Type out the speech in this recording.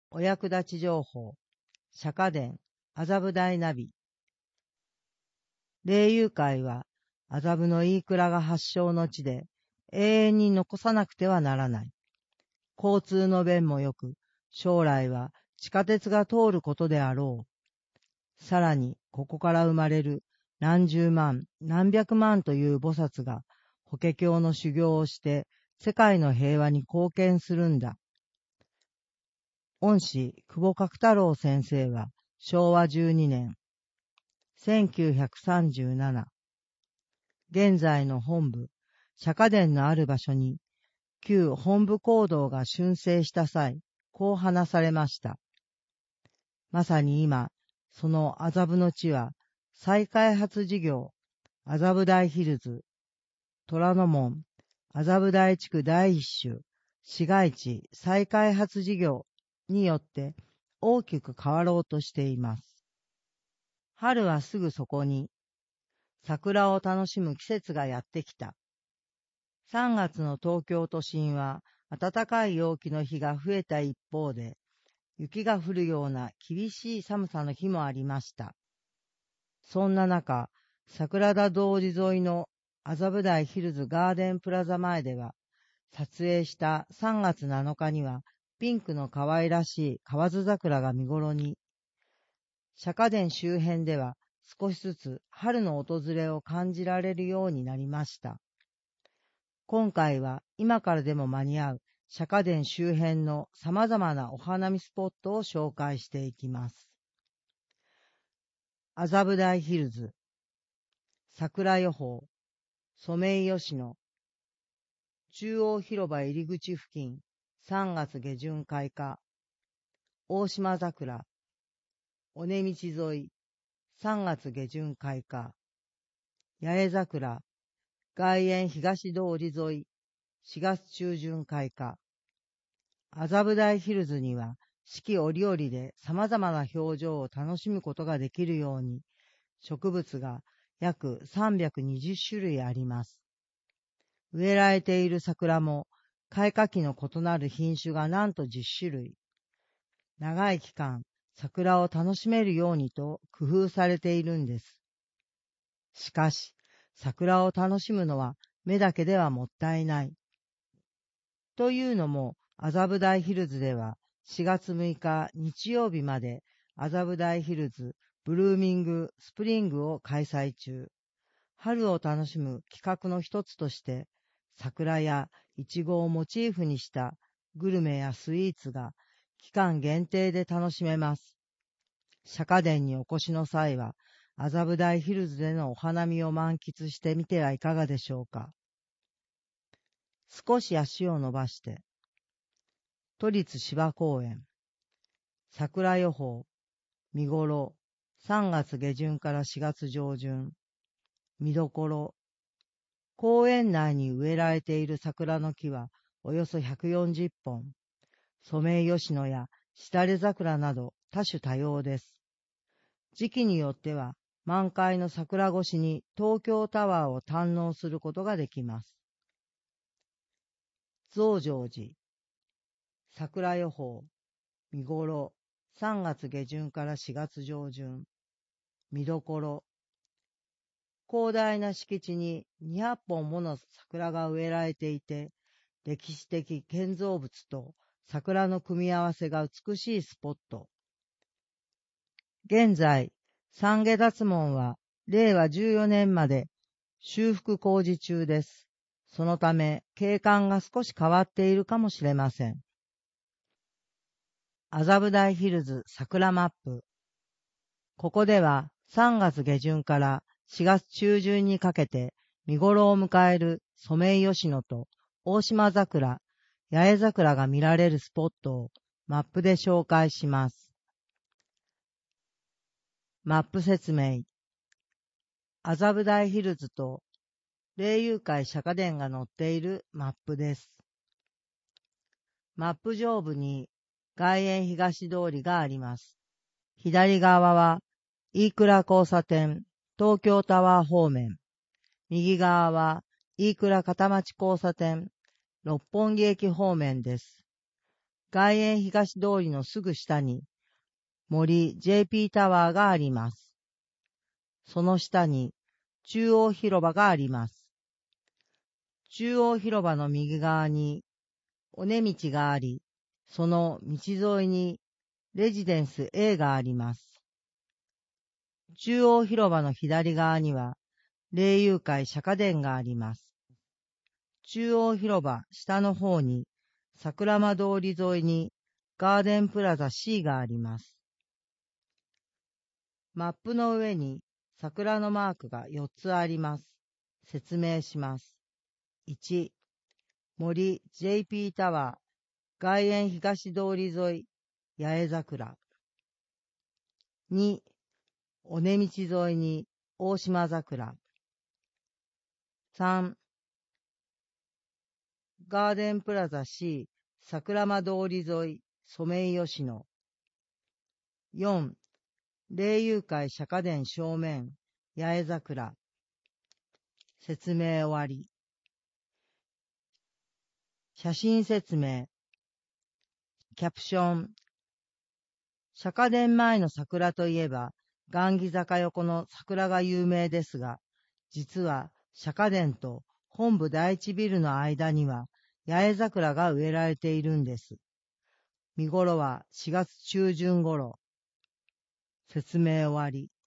お役立ち情報、釈迦伝、麻布台ナビ。霊友会は、麻布の飯倉が発祥の地で、永遠に残さなくてはならない。交通の便もよく、将来は地下鉄が通ることであろう。さらに、ここから生まれる何十万、何百万という菩薩が、法華経の修行をして、世界の平和に貢献するんだ。恩師、久保角太郎先生は、昭和12年、1937、現在の本部、釈迦殿のある場所に、旧本部講堂が竣成した際、こう話されました。まさに今、その麻布の地は、再開発事業、麻布台ヒルズ、虎ノ門、麻布台地区第一種、市街地再開発事業によって大きく変わろうとしています。春はすぐそこに、桜を楽しむ季節がやってきた。3月の東京都心は暖かい陽気の日が増えた一方で、雪が降るような厳しい寒さの日もありました。そんな中、桜田通り沿いの麻布台ヒルズガーデンプラザ前では、撮影した3月7日には、ピンクの可愛らしい河津桜が見頃に、釈迦殿周辺では少しずつ春の訪れを感じられるようになりました。今回は今からでも間に合う釈迦殿周辺の様々なお花見スポットを紹介していきます。麻布台ヒルズ、桜予報、ソメイヨシノ、中央広場入り口付近、3月下旬開花、大島桜、尾根道沿い、3月下旬開花、八重桜、外苑東通り沿い、4月中旬開花。麻布台ヒルズには四季折々で様々な表情を楽しむことができるように、植物が約320種類あります。植えられている桜も開花期の異なる品種がなんと10種類。長い期間、桜を楽しめるようにと工夫されているんです。しかし、桜を楽しむのは目だけではもったいない。というのも、麻布台ヒルズでは4月6日日曜日まで麻布台ヒルズブルーミングスプリングを開催中。春を楽しむ企画の一つとして、桜やイチゴをモチーフにしたグルメやスイーツが期間限定で楽しめます。釈迦殿にお越しの際は、麻布台ヒルズでのお花見を満喫してみてはいかがでしょうか。少し足を伸ばして、都立芝公園、桜予報、見頃、3月下旬から4月上旬、見どころ、公園内に植えられている桜の木はおよそ140本、ソメイヨシノやシダレ桜など多種多様です。時期によっては満開の桜越しに東京タワーを堪能することができます。増上寺、桜予報、見頃、3月下旬から4月上旬、見どころ、広大な敷地に200本もの桜が植えられていて、歴史的建造物と桜の組み合わせが美しいスポット。現在、三下脱門は令和14年まで修復工事中です。そのため景観が少し変わっているかもしれません。麻布台ヒルズ桜マップ。ここでは3月下旬から4月中旬にかけて見頃を迎えるソメイヨシノと大島桜、八重桜が見られるスポットをマップで紹介します。マップ説明。麻布台ヒルズと霊友会釈迦殿が載っているマップです。マップ上部に外苑東通りがあります。左側は飯倉交差点、東京タワー方面。右側は飯倉片町交差点、六本木駅方面です。 外苑東通りのすぐ下に、森 JP タワーがあります。その下に、中央広場があります。中央広場の右側に、尾根道があり、その道沿いに、レジデンス A があります。中央広場の左側には、霊友会釈迦殿があります。中央広場下の方に、桜間通り沿いに、ガーデンプラザ C があります。マップの上に、桜のマークが4つあります。説明します。1、森 JP タワー、外苑東通り沿い、八重桜。2、尾根道沿いに大島桜。3、ガーデンプラザ C、桜間通り沿い、ソメイヨシノ。4、霊友会釈迦殿正面、八重桜。説明終わり。写真説明。キャプション。釈迦殿前の桜といえば、雁木坂横の桜が有名ですが、実は釈迦殿と本部第一ビルの間には八重桜が植えられているんです。見頃は4月中旬頃。説明終わり。